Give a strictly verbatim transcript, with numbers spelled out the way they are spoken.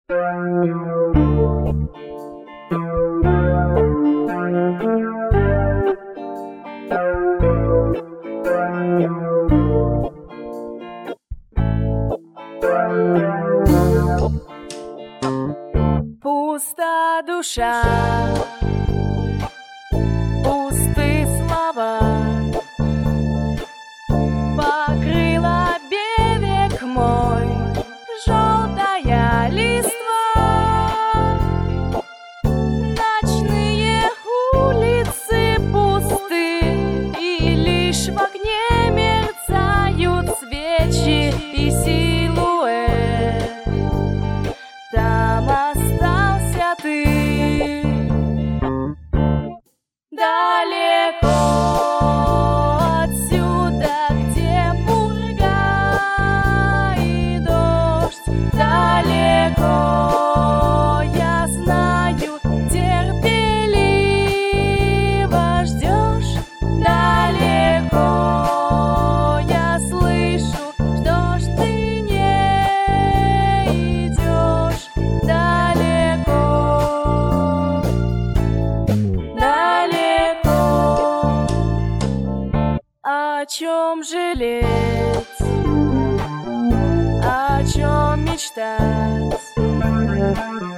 Пуста душа, пустые слова, покрыла берег мой желтая листва. Ночные улицы пусты, и лишь в огне мерцают свечи и силуэт. Там остался ты, далеко отсюда, где пурга и дождь. Далеко, я знаю, терпеливо ждешь. Далеко, я слышу, ждешь, ты не идешь. Далеко, далеко, о чем жалеть, о чем мечтать?